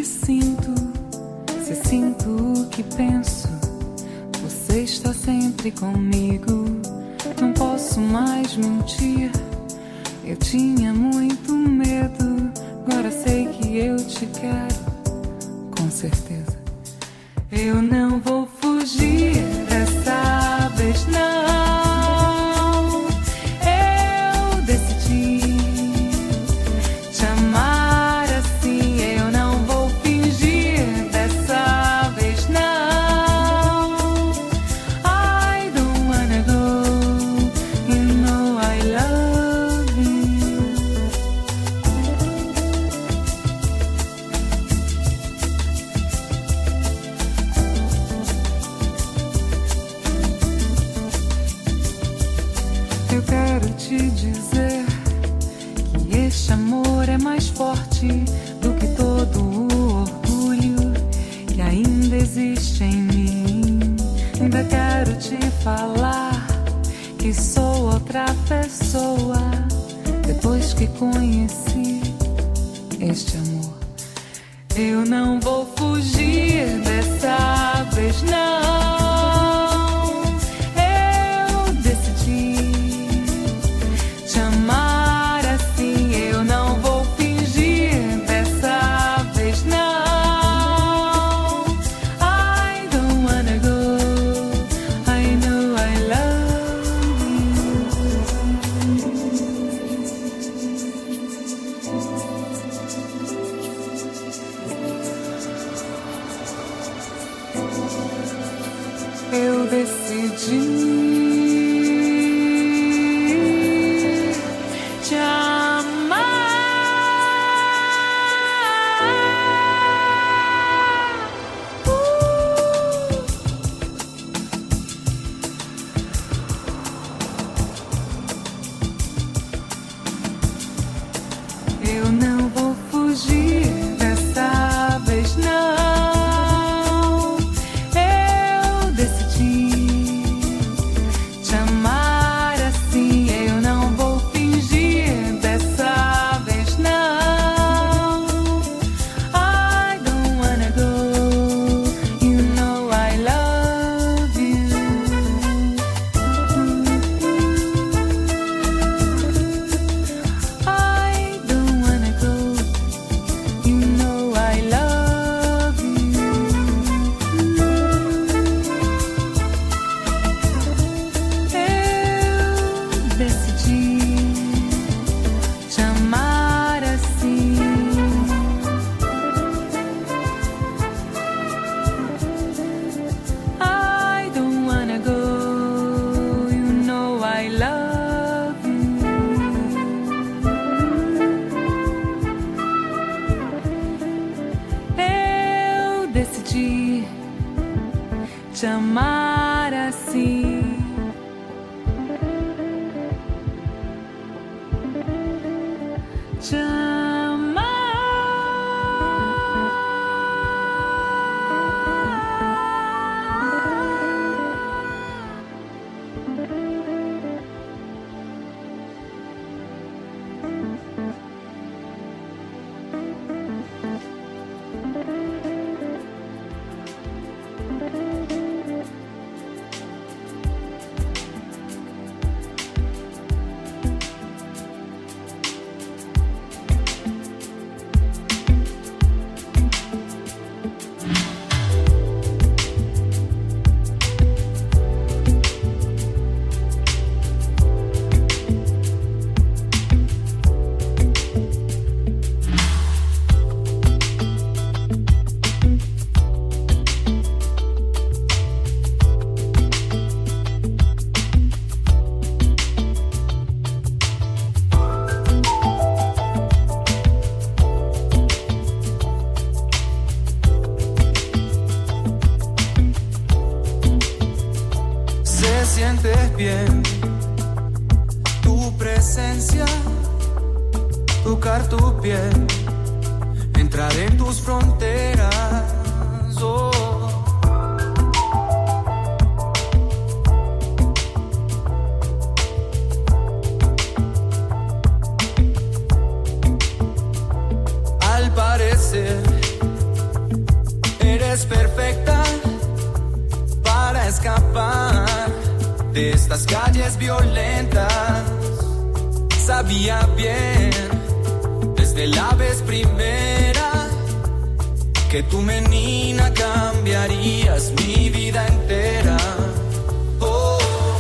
sinto, se sinto o que penso, você está sempre comigo. Não posso mais mentir, eu tinha muito medo. Agora sei que eu te quero, com certeza. Eu não vou fugir dessa vez, não. Eu decidi te amar assim. Eu não vou fingir dessa vez, não. I don't wanna go, you know I love you. Eu quero te dizer que este amor é mais forte do que todo o orgulho que ainda existe em mim. Ainda quero te falar que sou outra pessoa depois que conheci este amor. Eu não vou fugir dessa vez, não. Eu decidi te amar assim. Eu não vou fingir dessa vez, não. I don't wanna go, I know I love you. Eu decidi te amar. Eu não vou fugir dessa vez, não. Eu decidi te amar assim. Eu não vou fingir dessa vez, não. I don't wanna go, you know I love you. I don't wanna go, you know I love you. Eu decidi te amar assim. I don't wanna go, you know I love you. Eu decidi te amar assim. Te amar. Se sientes bien tu presencia, tocar tu piel, entrar en tus fronteras. Oh. Al parecer escapar de estas calles violentas. Sabía bien, desde la vez primera, que tú, menina, cambiarías mi vida entera. Oh,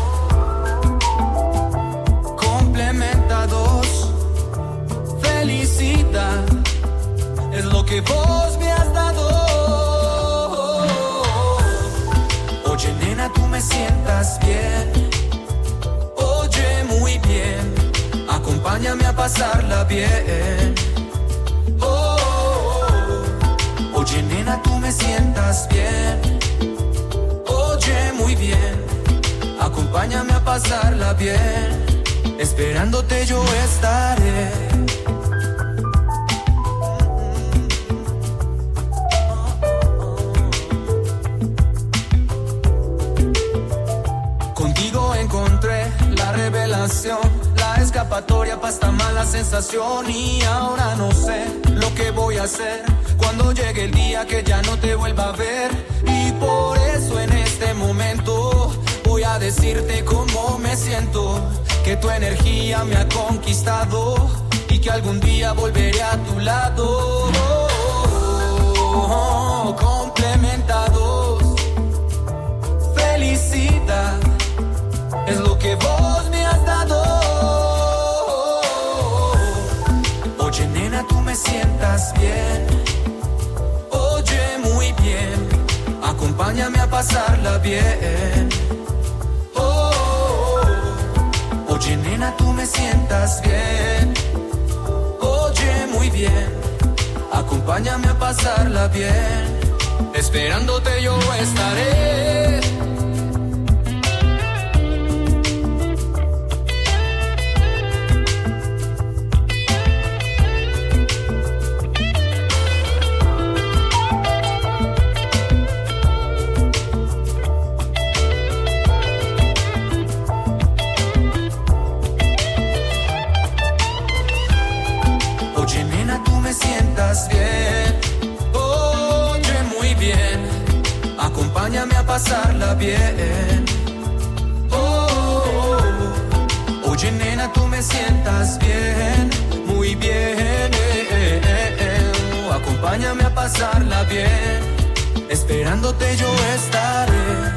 complementados, felicidad es lo que vos me has dado. Oye, nena, tú me sientas bien. Oye, muy bien. Acompáñame a pasarla bien. Oh, oye, nena, tú me sientas bien. Oye, muy bien. Acompáñame a pasarla bien. Esperándote yo estaré. Contigo encontré la revelación, la escapatoria para esta mala sensación. Y ahora no sé lo que voy a hacer cuando llegue el día que ya no te vuelva a ver. Y por eso en este momento voy a decirte cómo me siento, que tu energía me ha conquistado y que algún día volveré a tu lado. Complementados, felicidad es lo que vos me has dado. Oye, nena, tú me sientas bien. Oye, muy bien. Acompáñame a pasarla bien. Oh, oye, nena, tú me sientas bien. Oye, muy bien. Acompáñame a pasarla bien. Esperándote yo estaré. Bien, oye, muy bien, acompáñame a pasarla bien. Oh, oye, nena, tú me sientas bien, muy bien. Acompáñame a pasarla bien, esperándote yo estaré.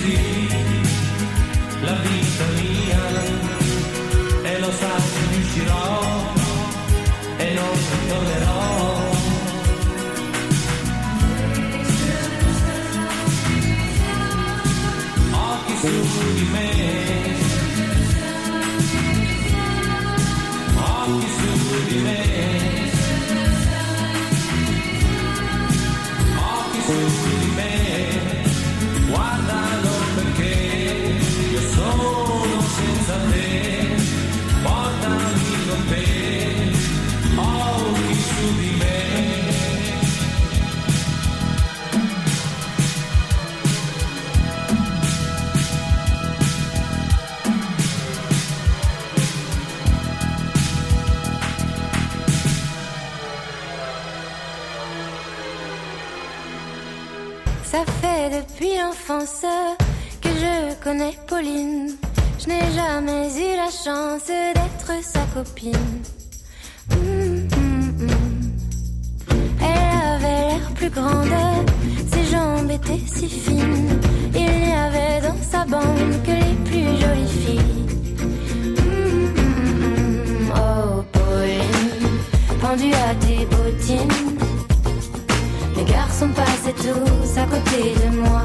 così, la vita mia, e lo sai che riuscirò e non ti tornerò. Occhi su di me, occhi su di me, occhi su di me, guardalo perché io sono senza te, portami con te, occhi su di me. Ça fait depuis l'enfance que je connais Pauline. Je n'ai jamais eu la chance d'être sa copine. Elle avait l'air plus grande, ses jambes étaient si fines. Il n'y avait dans sa bande que les plus jolies filles. Oh Pauline, pendue à tes bottines, les garçons passaient tous à côté de moi.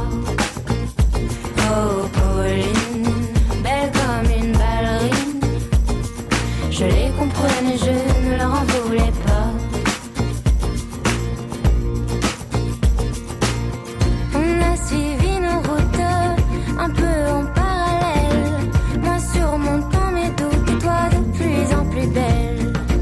Oh Pauline, belle comme une ballerine, je les comprenais, je ne leur en voulais pas. On a suivi nos routes un peu en parallèle, moi surmontant mes doutes et toi de plus en plus belle.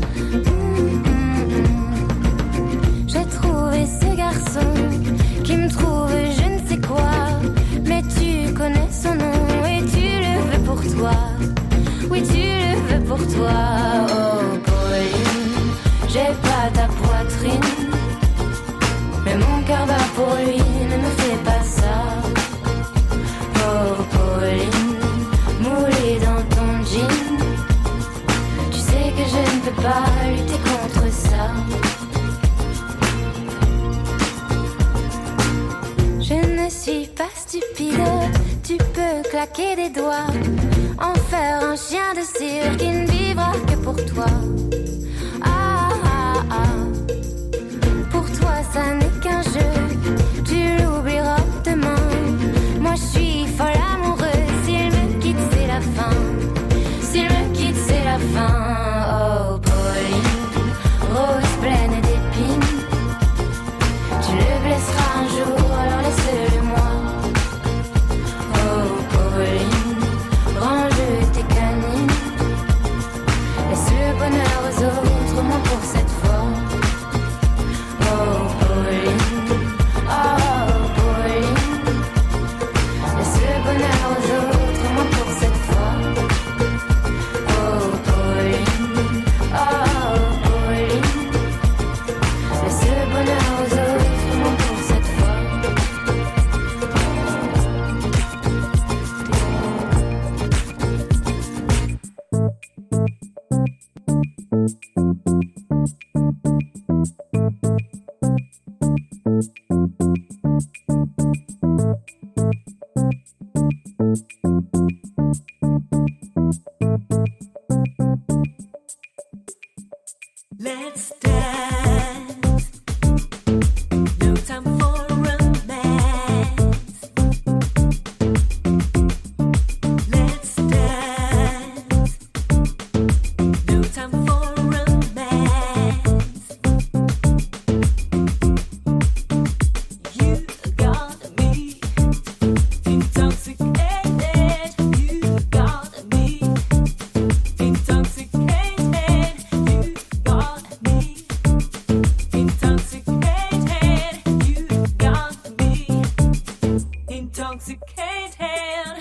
J'ai trouvé ce garçon qui me trouve je ne sais quoi, mais tu connais son nom et tu le veux pour toi. Oui, tu le veux pour toi. Oh Pauline, j'ai pas ta poitrine, mais mon cœur bat pour lui, ne me fais pas ça. Oh Pauline, moulée dans ton jean, tu sais que je ne peux pas lutter contre ça. Je ne suis pas stupide, tu peux claquer des doigts, en faire un chien de cire qui ne vivra que pour toi. Ah ah ah, pour toi ça n'est qu'un jeu, tu l'oublieras demain. Moi je suis folle amoureuse, s'il me quitte c'est la fin. S'il me quitte c'est la fin. Oh Pauline, rose pleine d'épines, tu le blesseras un jour, alors laisse-le moi. Oh Pauline, range tes canines, laisse le bonheur aux autres, moins pour cette fois. Oh Pauline, oh Pauline, laisse le bonheur aux autres, moins pour cette fois. Oh Pauline, oh Pauline, laisse le bonheur aux autres, moins pour cette fois. Let's dance. No time for romance. Let's dance. No time for romance. You got me intoxicated. You got me intoxicated. You got me intoxicated. You got me intoxicated.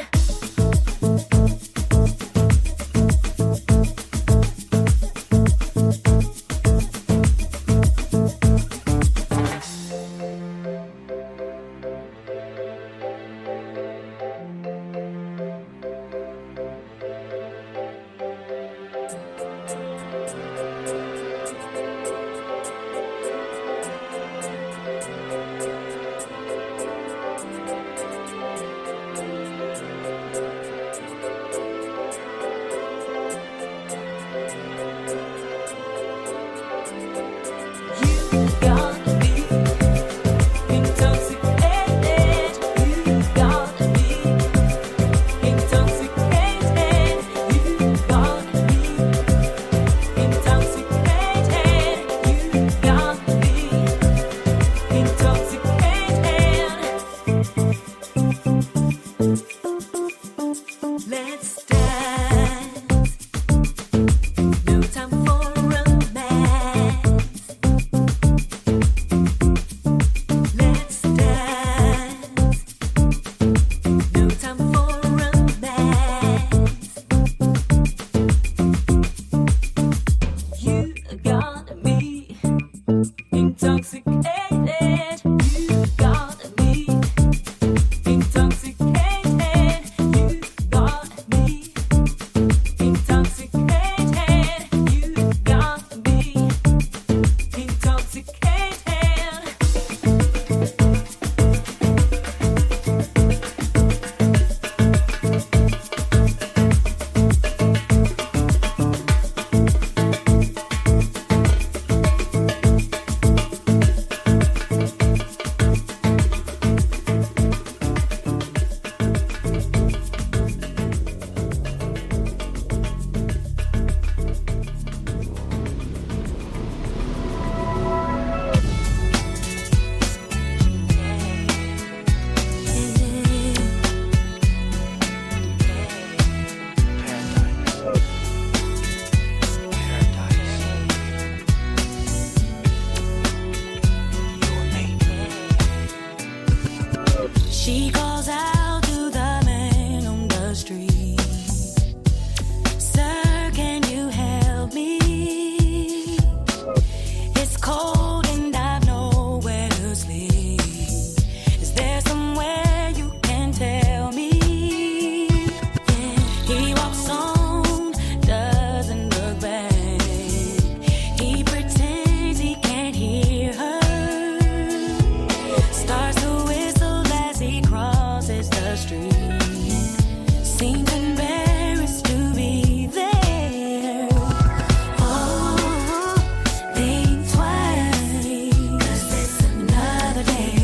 street. Seemed embarrassed to be there. Oh, think twice, 'cause it's another day.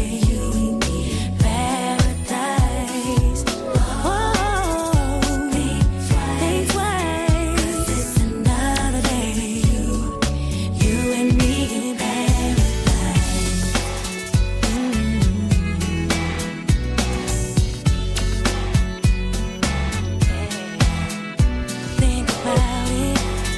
Paradise. Oh, think twice, 'cause it's another day. You and me in paradise. Think about it,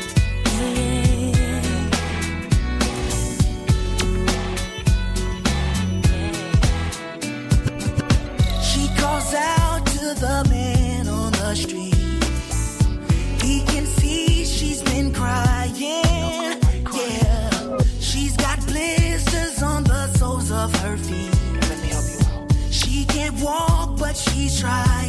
She calls out to the man on the street. He can see she's been crying. Yeah, she's got blisters on the soles of her feet. Let me help you out. She can't walk, but she's trying.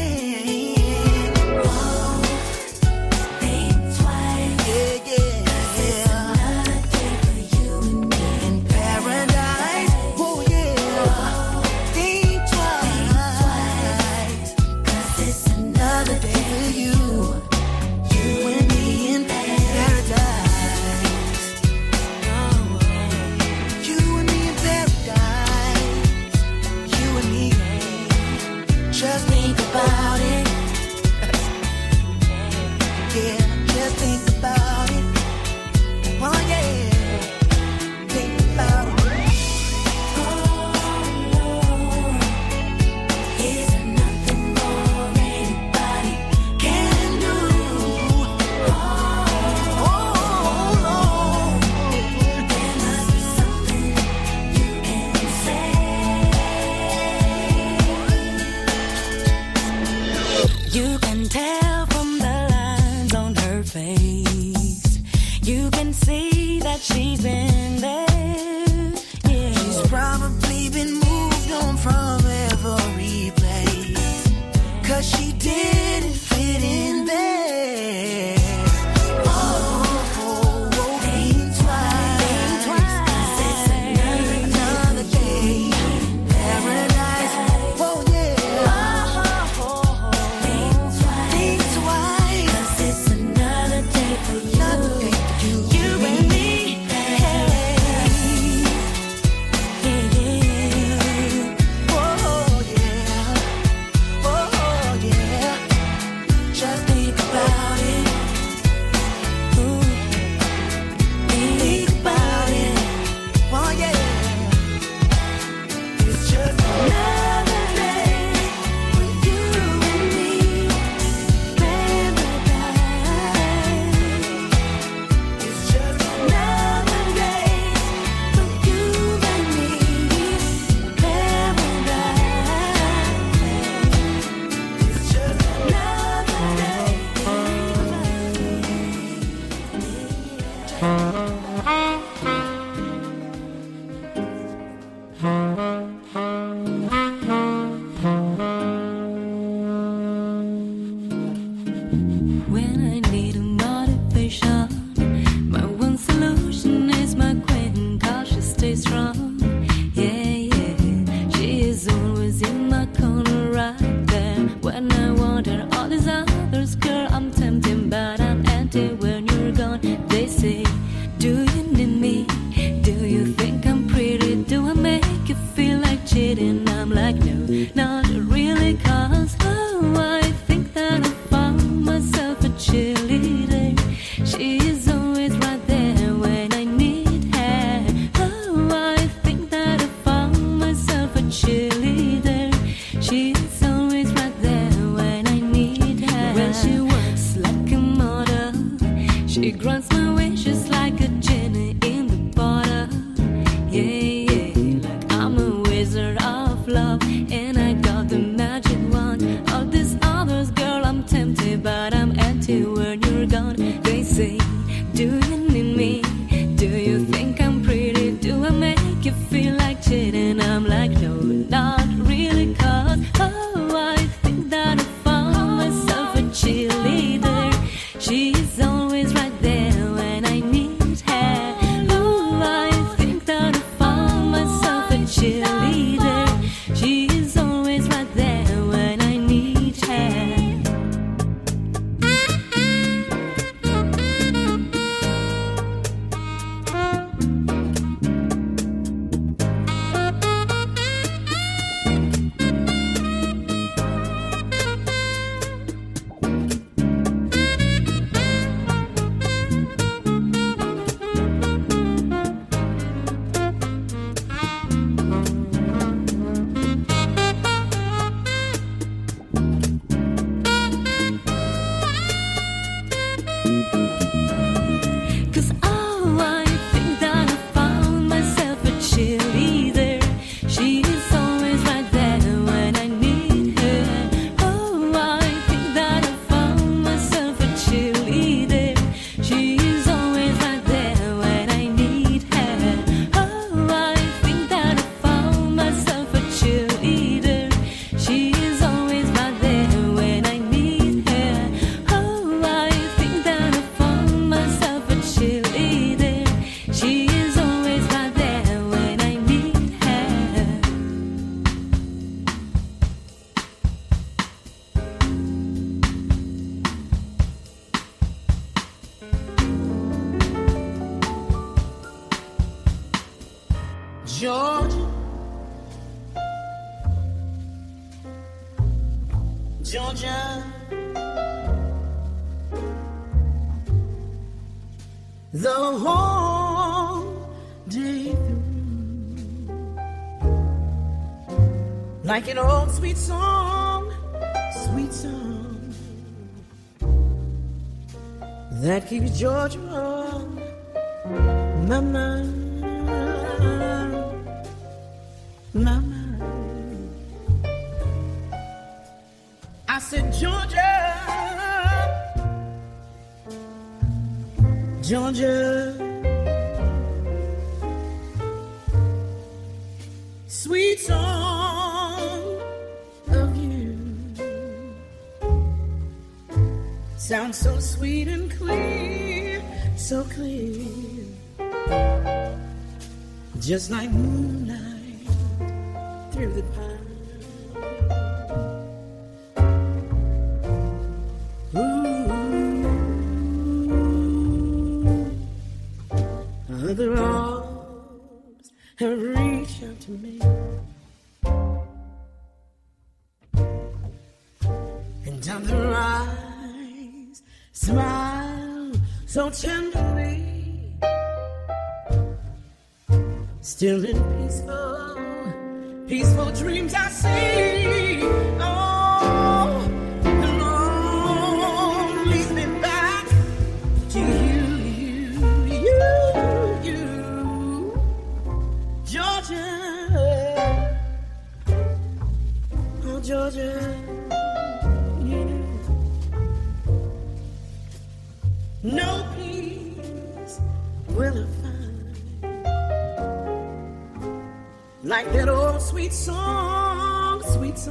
oh, think twice. Yeah, yeah. Another day for you and me. In paradise. Oh, yeah. Think twice. 'Cause it's another day for you. You and me in paradise. Oh, you and me in paradise. You and me. Just think about it. Yeah, just think about it. Oh, yeah. Think about it. Is there nothing more anybody can do? Oh, no. There must be something you can say. You can tell from the lines on her face. You can see that she's been there. Yeah. She's probably been moved on from every place, 'cause she didn't fit in there. Think twice. Another day. Paradise. Oh, yeah. Think twice. 'Cause it's another day for Another day you. for you. You and me. Oh, yeah. Oh, yeah. Just think about it. Ooh. Think about it. Oh, yeah. It's just Another day for you and me. Paradise. it's just Another day for you and me. Paradise. it's just Another day. When I need a motivation, my one solution is my queen, 'cause she stays strong. Yeah, yeah. She is always in my corner right there. When I want her, all these others, girl, I'm tempting, but I'm empty when you're gone. They say, do you need me? Do you think I'm pretty? Do I make you feel like cheating? I'm like, no, not really, 'cause oh, I think that I found myself a cheerleader. She is always right there when I need her. Oh, I think that I found myself a cheerleader. She is always right there when I need Georgia, Georgia, the whole day through, like an old sweet song that keeps Georgia on my mind. My mind. I said, Georgia, Georgia, sweet song of you, sounds so sweet and clear, so clear, just like moonlight through the pine. Ooh, other arms have reached out to me, and other eyes smile so tenderly, still in peaceful dreams I see. Oh, the Lord leads me back to you, Georgia, oh Georgia, yeah. No peace will I find like that old sweet song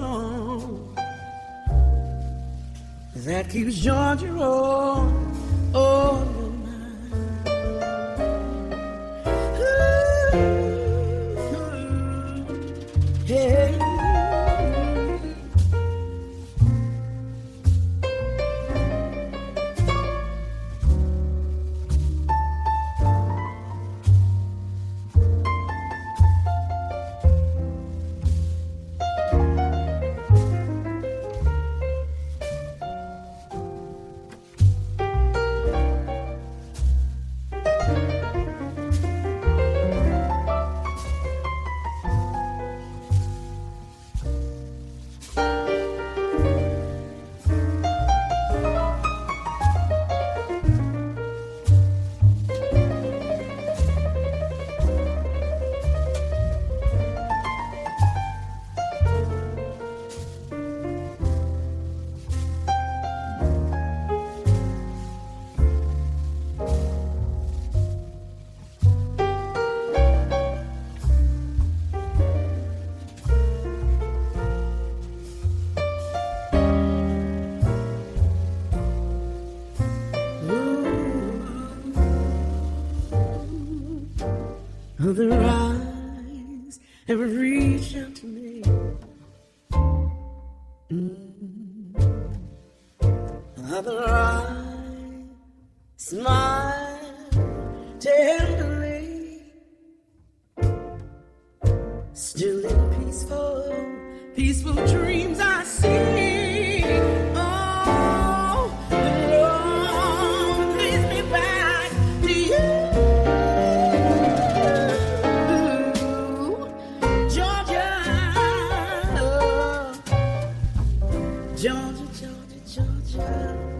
that keeps Georgia on your mind. Ooh, hey. Other eyes have reached out to me. Other eyes smile tenderly, still in peaceful dreams I see. Oh, the Lord leads me back to you. Georgia,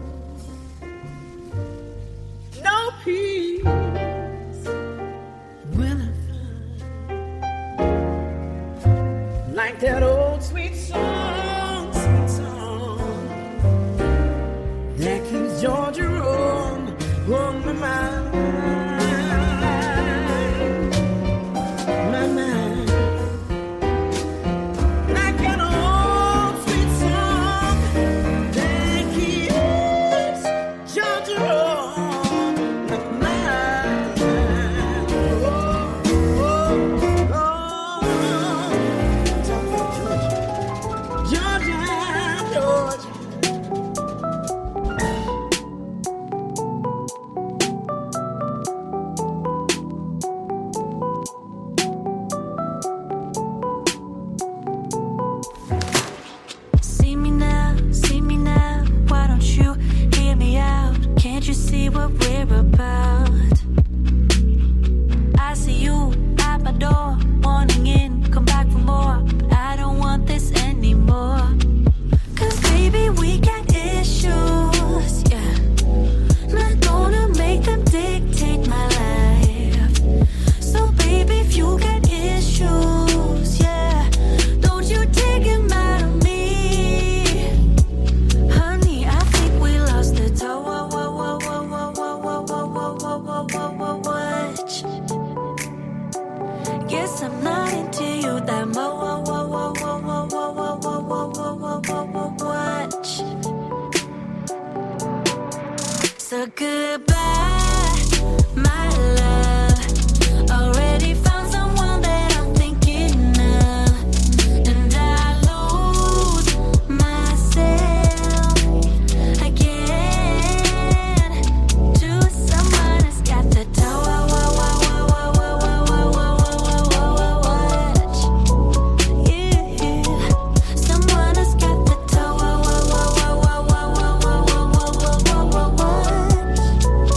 no peace will I find like that old sweet song that keeps Georgia on my mind. Georgia, Goodbye, my love. Already found someone that I'm thinking of, and I lose myself again to someone who's got the someone who's got the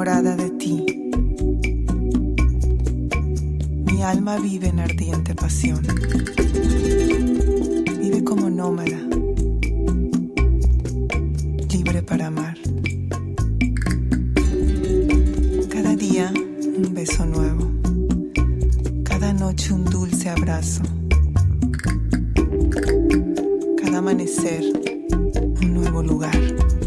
enamorada de ti. Mi alma vive en ardiente pasión. Vive como nómada, libre para amar. Cada día un beso nuevo, cada noche un dulce abrazo, cada amanecer un nuevo lugar.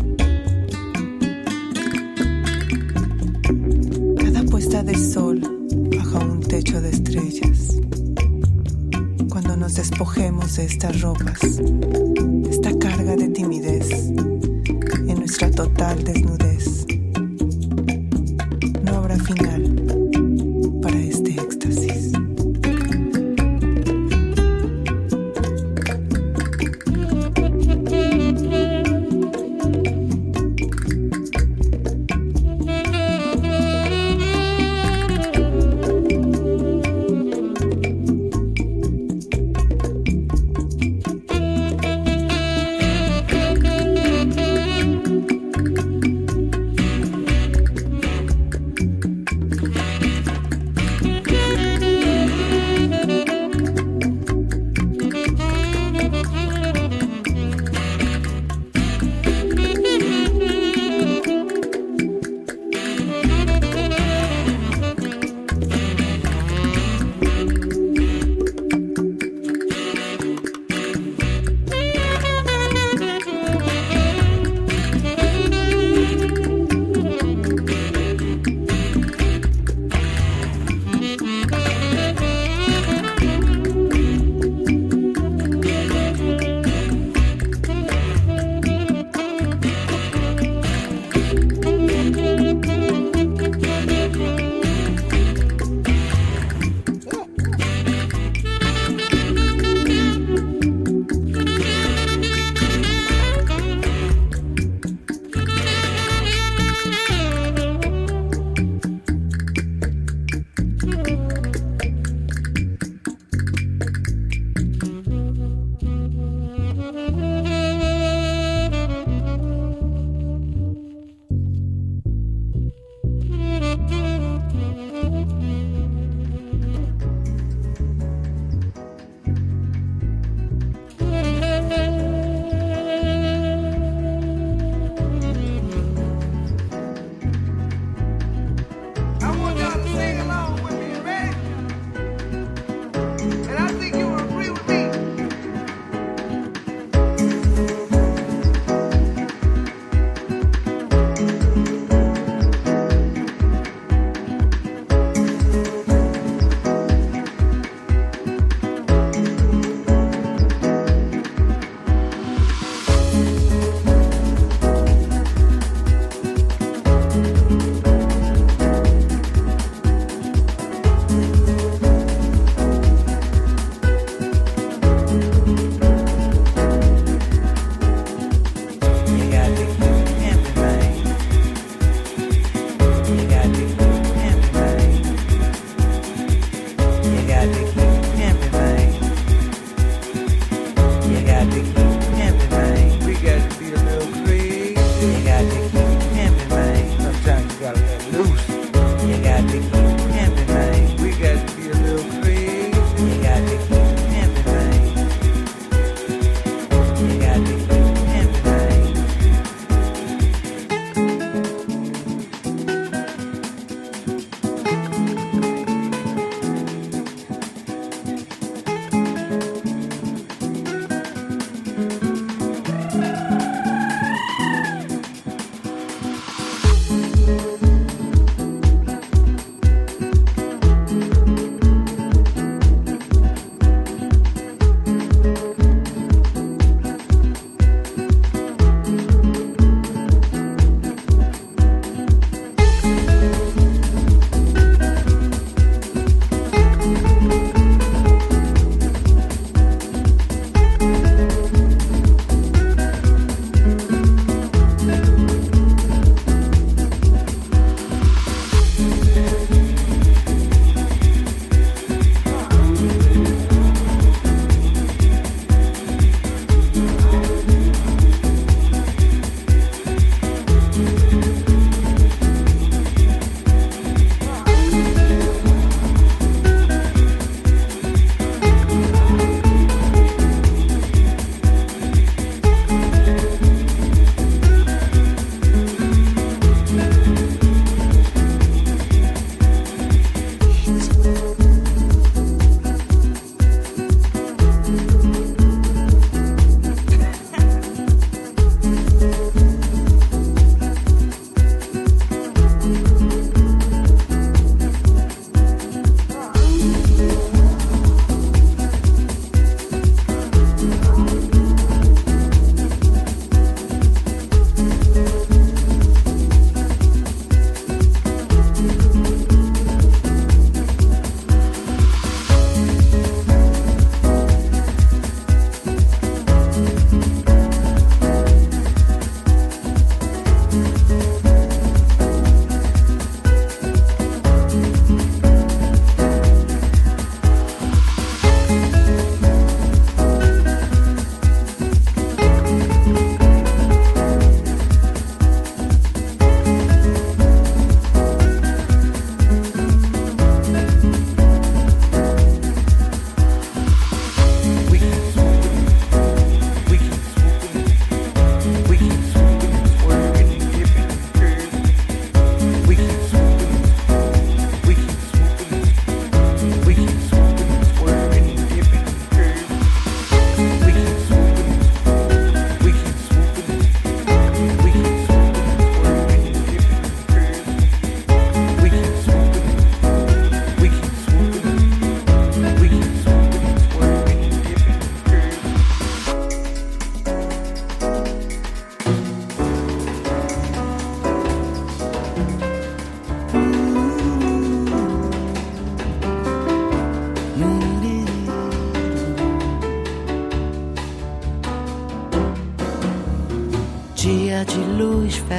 Cada puesta de sol bajo un techo de estrellas. Cuando nos despojemos de estas ropas, esta carga de timidez, en nuestra total desnudez, no habrá final para este éxtasis.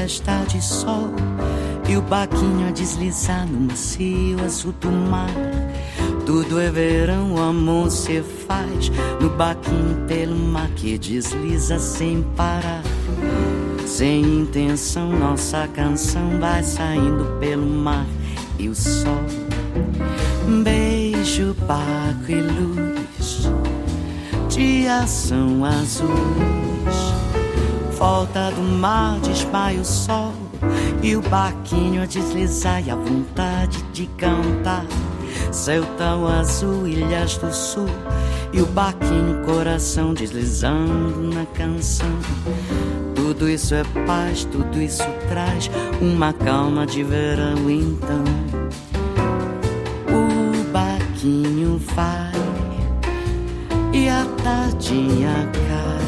festa de sol e o barquinho a deslizar no macio azul do mar. Tudo é verão, o amor se faz no barquinho pelo mar que desliza sem parar. Sem intenção, nossa canção vai saindo pelo mar e o sol. Beijo, barco e luz, dias são azuis. Volta do mar, desmaia o sol e o barquinho a deslizar e a vontade de cantar. Céu tão azul, ilhas do sul e o barquinho, coração deslizando na canção. Tudo isso é paz, tudo isso traz uma calma de verão então. O barquinho vai e a tardinha cai.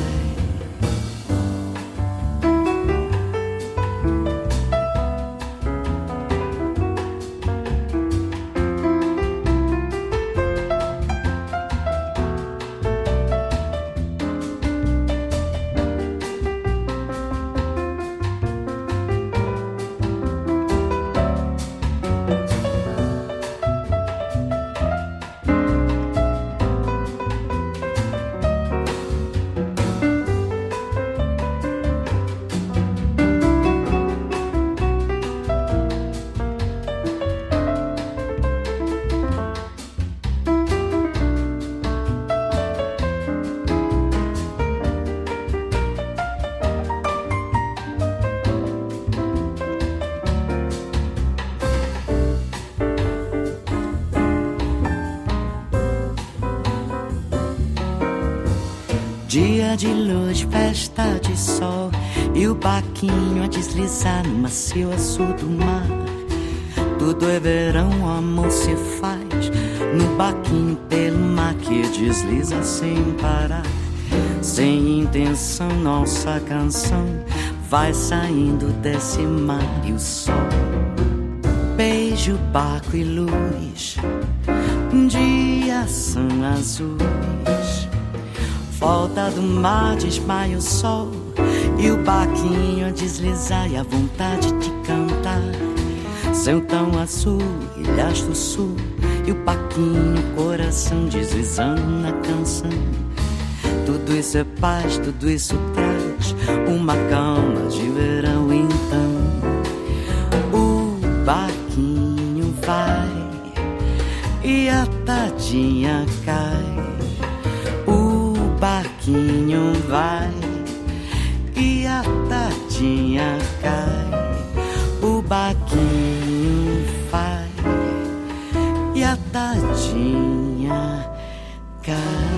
Dia de luz, festa de sol e o barquinho a deslizar no macio azul do mar. Tudo é verão, o amor se faz no barquinho pelo mar que desliza sem parar. Sem intenção, nossa canção vai saindo desse mar e o sol. Beijo, barco e luz, dias são azuis. Volta do mar, desmaia o sol e o barquinho a deslizar e a vontade de cantar. Céu tão azul, ilhas do sul e o barquinho, coração deslizando na canção. Tudo isso é paz, tudo isso traz uma calma de verão então. O barquinho vai e a tardinha cai. Barquinho vai e a tardinha cai. O barquinho vai e a tardinha cai.